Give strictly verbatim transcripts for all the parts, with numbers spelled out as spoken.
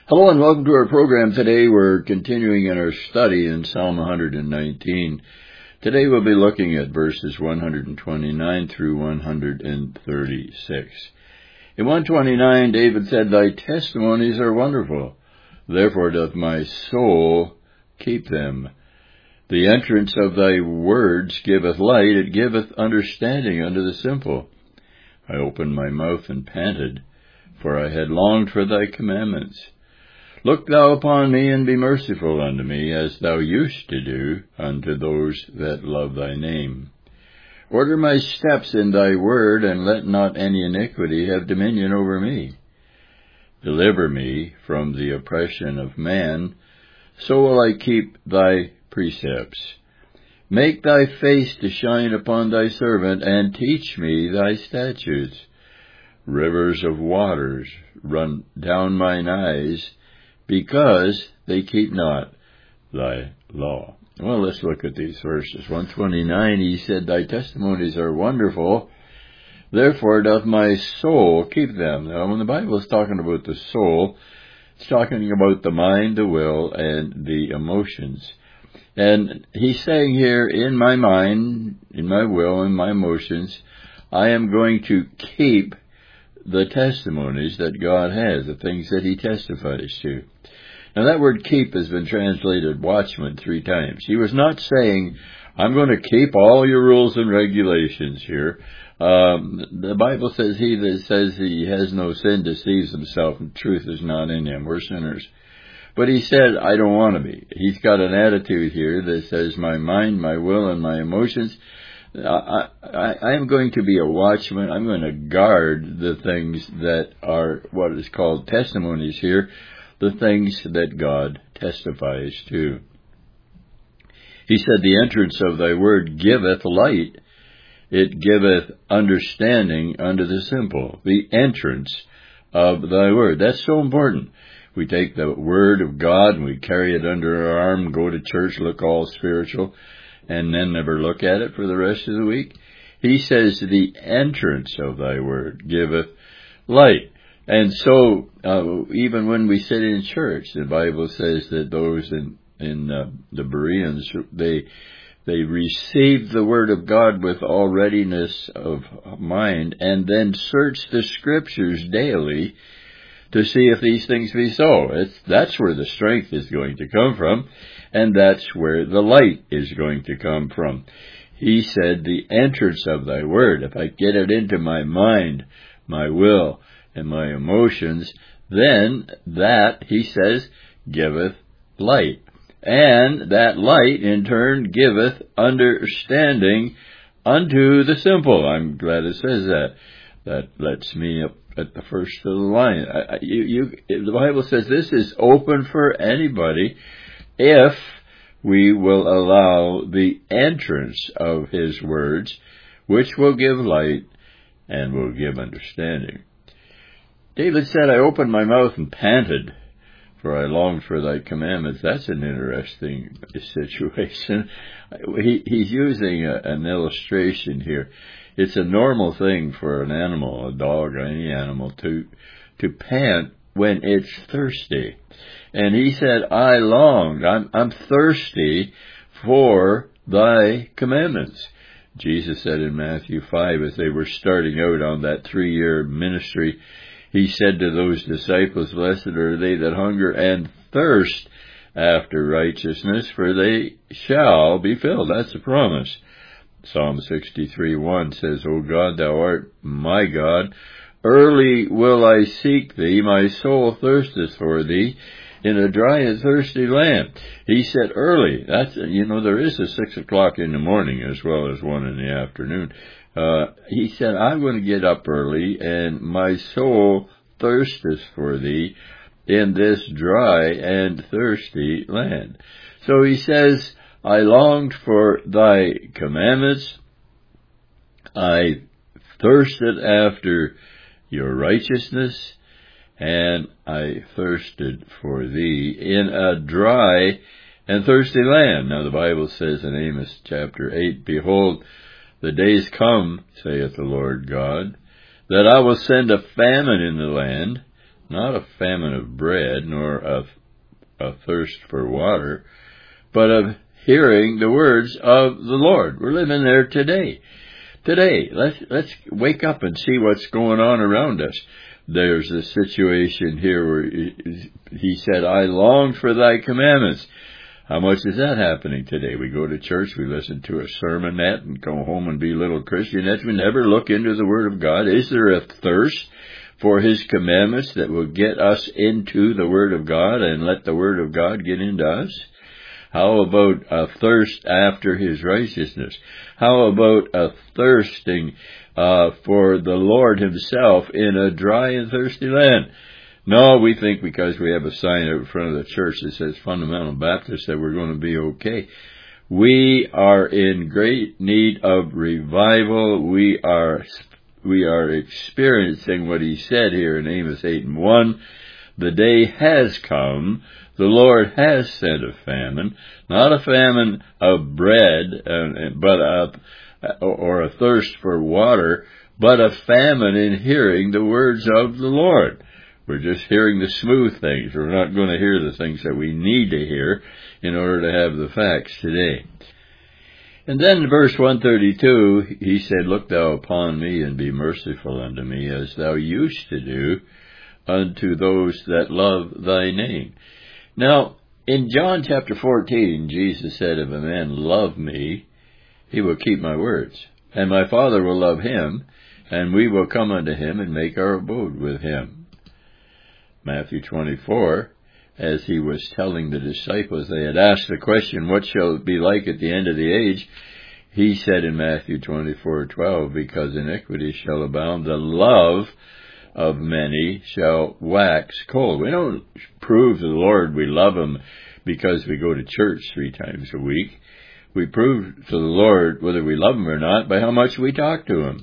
Hello and welcome to our program. Today we're continuing in our study in Psalm one hundred nineteen. Today we'll be looking at verses one hundred twenty-nine through one hundred thirty-six. In one twenty-nine, David said, "Thy testimonies are wonderful, therefore doth my soul keep them. The entrance of thy words giveth light, it giveth understanding unto the simple. I opened my mouth and panted, for I had longed for thy commandments. Look thou upon me, and be merciful unto me, as thou used to do unto those that love thy name. Order my steps in thy word, and let not any iniquity have dominion over me. Deliver me from the oppression of man, so will I keep thy precepts. Make thy face to shine upon thy servant, and teach me thy statutes. Rivers of waters run down mine eyes, because they keep not thy law." Well, let's look at these verses. one twenty-nine, he said, "Thy testimonies are wonderful, therefore doth my soul keep them." Now, when the Bible is talking about the soul, it's talking about the mind, the will, and the emotions. And he's saying here, in my mind, in my will, in my emotions, I am going to keep the testimonies that God has, the things that he testifies to. Now, that word keep has been translated watchman three times. He was not saying, I'm going to keep all your rules and regulations here. Um, the Bible says, he that says he has no sin deceives himself, and truth is not in him. We're sinners. But he said, I don't want to be. He's got an attitude here that says, my mind, my will, and my emotions, I, I, I am going to be a watchman. I'm going to guard the things that are what is called testimonies here, the things that God testifies to. He said, the entrance of thy word giveth light. It giveth understanding unto the simple. The entrance of thy word. That's so important. We take the word of God and we carry it under our arm, go to church, look all spiritual, and then never look at it for the rest of the week. He says, the entrance of thy word giveth light. And so, uh, even when we sit in church, the Bible says that those in, in uh, the Bereans, they, they receive the word of God with all readiness of mind, and then search the scriptures daily to see if these things be so. It's, that's where the strength is going to come from, and that's where the light is going to come from. He said, the entrance of thy word, if I get it into my mind, my will, and my emotions, then that, he says, giveth light. And that light, in turn, giveth understanding unto the simple. I'm glad it says that. That lets me up at the first of the line. I, I, you, you, the Bible says this is open for anybody if we will allow the entrance of his words, which will give light and will give understanding. David said, I opened my mouth and panted, for I longed for thy commandments. That's an interesting situation. He, he's using a, an illustration here. It's a normal thing for an animal, a dog or any animal, to to pant when it's thirsty. And he said, I longed, I'm, I'm thirsty for thy commandments. Jesus said in Matthew five, as they were starting out on that three-year ministry, he said to those disciples, blessed are they that hunger and thirst after righteousness, for they shall be filled. That's a promise. Psalm sixty-three one says, O God, thou art my God. Early will I seek thee. My soul thirsteth for thee in a dry and thirsty land. He said early. That's, you know, there is a six o'clock in the morning as well as one in the afternoon. Uh, he said, I'm going to get up early, and my soul thirsteth for thee in this dry and thirsty land. So he says, I longed for thy commandments. I thirsted after your righteousness, and I thirsted for thee in a dry and thirsty land. Now the Bible says in Amos chapter eight, behold, the days come, saith the Lord God, that I will send a famine in the land, not a famine of bread, nor a, a thirst for water, but of hearing the words of the Lord. We're living there today. Today, let's let's wake up and see what's going on around us. There's a situation here where he said, I long for thy commandments. How much is that happening today? We go to church, we listen to a sermonette and go home and be little Christianettes. We never look into the Word of God. Is there a thirst for His commandments that will get us into the Word of God and let the Word of God get into us? How about a thirst after His righteousness? How about a thirsting uh, for the Lord Himself in a dry and thirsty land? No, we think because we have a sign out in front of the church that says Fundamental Baptist that we're going to be okay. We are in great need of revival. We are we are experiencing what He said here in Amos eight and one. The day has come. The Lord has sent a famine, not a famine of bread, uh, but a, or a thirst for water, but a famine in hearing the words of the Lord. We're just hearing the smooth things. We're not going to hear the things that we need to hear in order to have the facts today. And then in verse one thirty-two, he said, Look thou upon me and be merciful unto me, as thou used to do unto those that love thy name. Now, in John chapter fourteen, Jesus said, If a man love me, he will keep my words, and my Father will love him, and we will come unto him and make our abode with him. Matthew twenty-four, as he was telling the disciples, they had asked the question, what shall it be like at the end of the age? He said in Matthew twenty-four twelve, because iniquity shall abound, the love of many shall wax cold. We don't prove to the Lord we love Him because we go to church three times a week. We prove to the Lord whether we love Him or not by how much we talk to Him.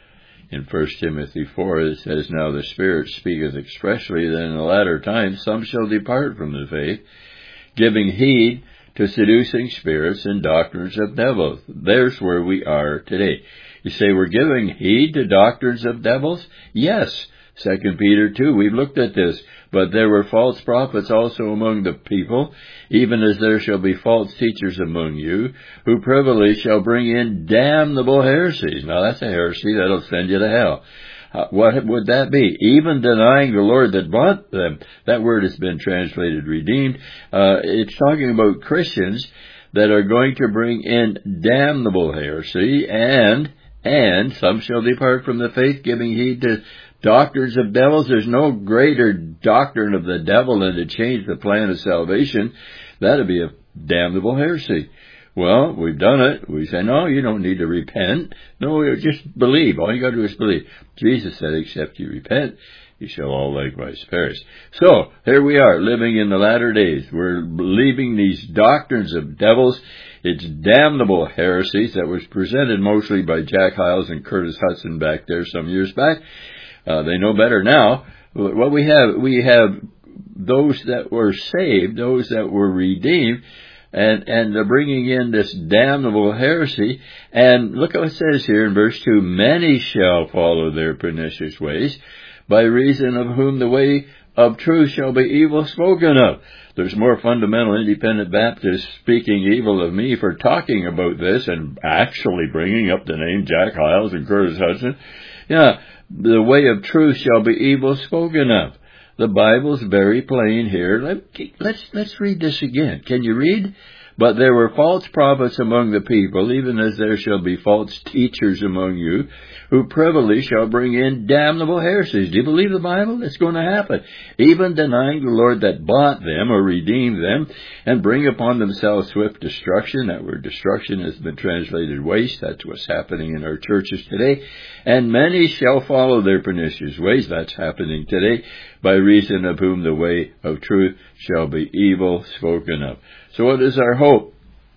In First Timothy four, it says, Now the Spirit speaketh expressly that in the latter times some shall depart from the faith, giving heed to seducing spirits and doctrines of devils. There's where we are today. You say, we're giving heed to doctrines of devils? Yes. Second Peter two, we've looked at this. But there were false prophets also among the people, even as there shall be false teachers among you, who privily shall bring in damnable heresies. Now that's a heresy that'll send you to hell. Uh, what would that be? Even denying the Lord that bought them. That word has been translated redeemed. Uh, it's talking about Christians that are going to bring in damnable heresy, and and some shall depart from the faith, giving heed to doctrines of devils. There's no greater doctrine of the devil than to change the plan of salvation. That'd be a damnable heresy. Well, we've done it. We say, no, you don't need to repent. No, just believe. All you got to do is believe. Jesus said, except you repent, you shall all likewise perish. So, here we are, living in the latter days. We're believing these doctrines of devils. It's damnable heresies that was presented mostly by Jack Hyles and Curtis Hudson back there some years back. Uh, they know better now. What we have, we have those that were saved, those that were redeemed, and and they're bringing in this damnable heresy. And look what it says here in verse two, many shall follow their pernicious ways, by reason of whom the way of truth shall be evil spoken of. There's more fundamental independent Baptists speaking evil of me for talking about this and actually bringing up the name Jack Hyles and Curtis Hudson. Yeah, the way of truth shall be evil spoken of. The Bible's very plain here. Let, let's let's read this again. Can you read? But there were false prophets among the people, even as there shall be false teachers among you, who privily shall bring in damnable heresies. Do you believe the Bible? It's going to happen. Even denying the Lord that bought them or redeemed them, and bring upon themselves swift destruction. That word destruction has been translated waste. That's what's happening in our churches today. And many shall follow their pernicious ways. That's happening today, by reason of whom the way of truth shall be evil spoken of. So what is our hope?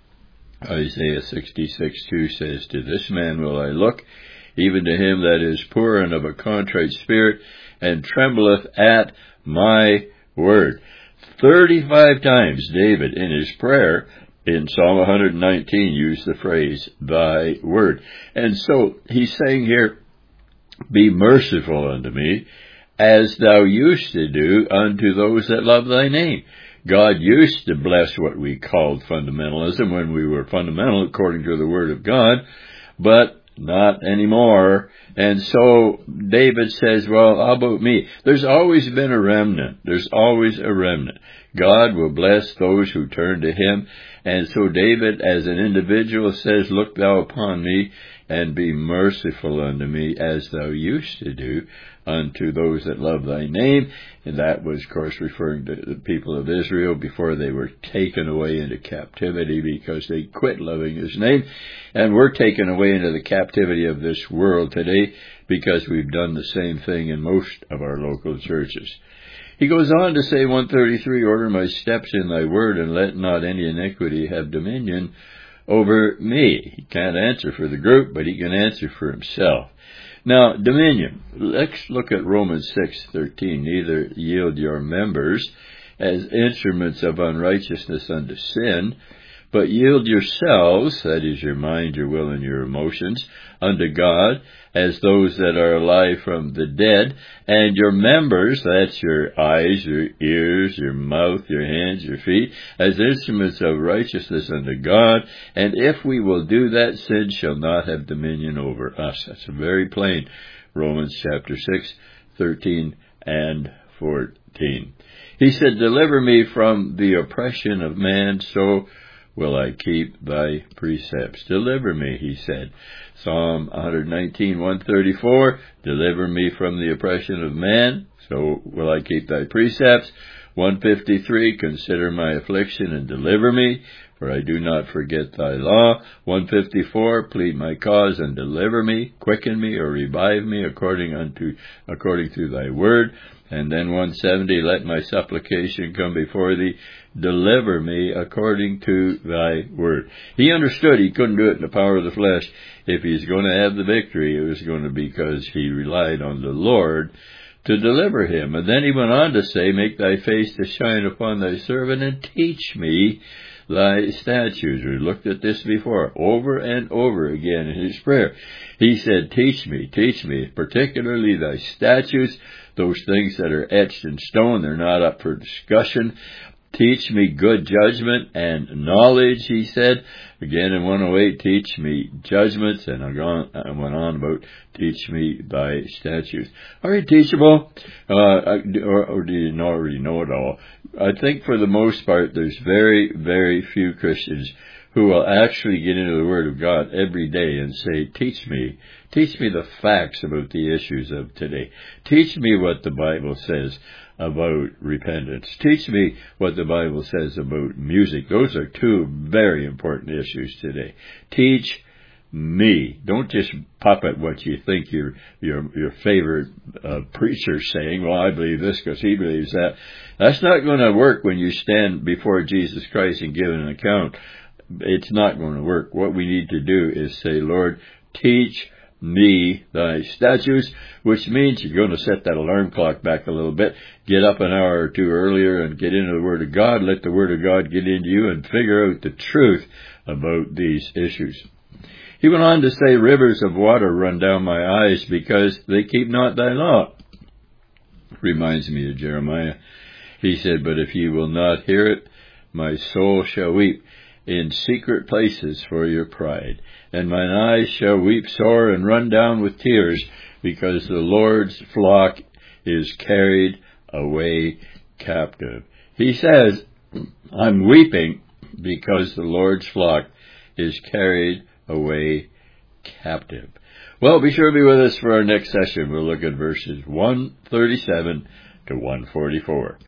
Isaiah sixty-six two says, To this man will I look, even to him that is poor and of a contrite spirit, and trembleth at my word. Thirty-five times David in his prayer in Psalm one nineteen used the phrase, thy word. And so he's saying here, be merciful unto me, as thou used to do unto those that love thy name. God used to bless what we called fundamentalism when we were fundamental according to the Word of God, but not anymore. And so David says, well, how about me? There's always been a remnant. There's always a remnant. God will bless those who turn to him. And so David, as an individual, says, look thou upon me and be merciful unto me as thou used to do unto those that love thy name. And that was, of course, referring to the people of Israel before they were taken away into captivity because they quit loving his name. And we're taken away into the captivity of this world today because we've done the same thing in most of our local churches. He goes on to say, one thirty-three, order my steps in thy word, and let not any iniquity have dominion over me. He can't answer for the group, but he can answer for himself. Now, dominion. Let's look at Romans six thirteen. Neither yield your members as instruments of unrighteousness unto sin, but yield yourselves, that is your mind, your will, and your emotions, unto God, as those that are alive from the dead, and your members, that's your eyes, your ears, your mouth, your hands, your feet, as instruments of righteousness unto God. And if we will do that, sin shall not have dominion over us. That's very plain. Romans chapter six, thirteen and fourteen. He said, deliver me from the oppression of man, so will I keep thy precepts. Deliver me, he said. Psalm one nineteen, one thirty-four, deliver me from the oppression of man, so will I keep thy precepts. one fifty-three, consider my affliction and deliver me, for I do not forget thy law. one fifty-four, plead my cause and deliver me, quicken me or revive me according unto according to thy word. And then one seventy, let my supplication come before thee, deliver me according to thy word. He understood he couldn't do it in the power of the flesh. If he's going to have the victory, it was going to be because he relied on the Lord to deliver him. And then he went on to say, make thy face to shine upon thy servant and teach me thy statutes. We looked at this before, over and over again in his prayer. He said, teach me, teach me, particularly thy statutes, those things that are etched in stone. They're not up for discussion. Teach me good judgment and knowledge, he said. Again in one oh eight, teach me judgments, and I went on about teach me thy statutes. Are you teachable? Uh, or, or do you already know it all? I think for the most part, there's very, very few Christians who will actually get into the Word of God every day and say, teach me, teach me the facts about the issues of today. Teach me what the Bible says about repentance. Teach me what the Bible says about music. Those are two very important issues today. Teach me. Don't just puppet what you think your your your favorite uh, preacher's saying. Well, I believe this because he believes that. That's not going to work when you stand before Jesus Christ and give an account. It's not going to work. What we need to do is say, Lord, teach me thy statutes, which means you're going to set that alarm clock back a little bit, get up an hour or two earlier and get into the Word of God, let the Word of God get into you and figure out the truth about these issues. He went on to say, rivers of water run down my eyes because they keep not thy law. Reminds me of Jeremiah. He said, but if ye will not hear it, my soul shall weep in secret places for your pride, and mine eyes shall weep sore and run down with tears, because the Lord's flock is carried away captive. He says, I'm weeping because the Lord's flock is carried away captive. Well, be sure to be with us for our next session. We'll look at verses one thirty-seven to one forty-four.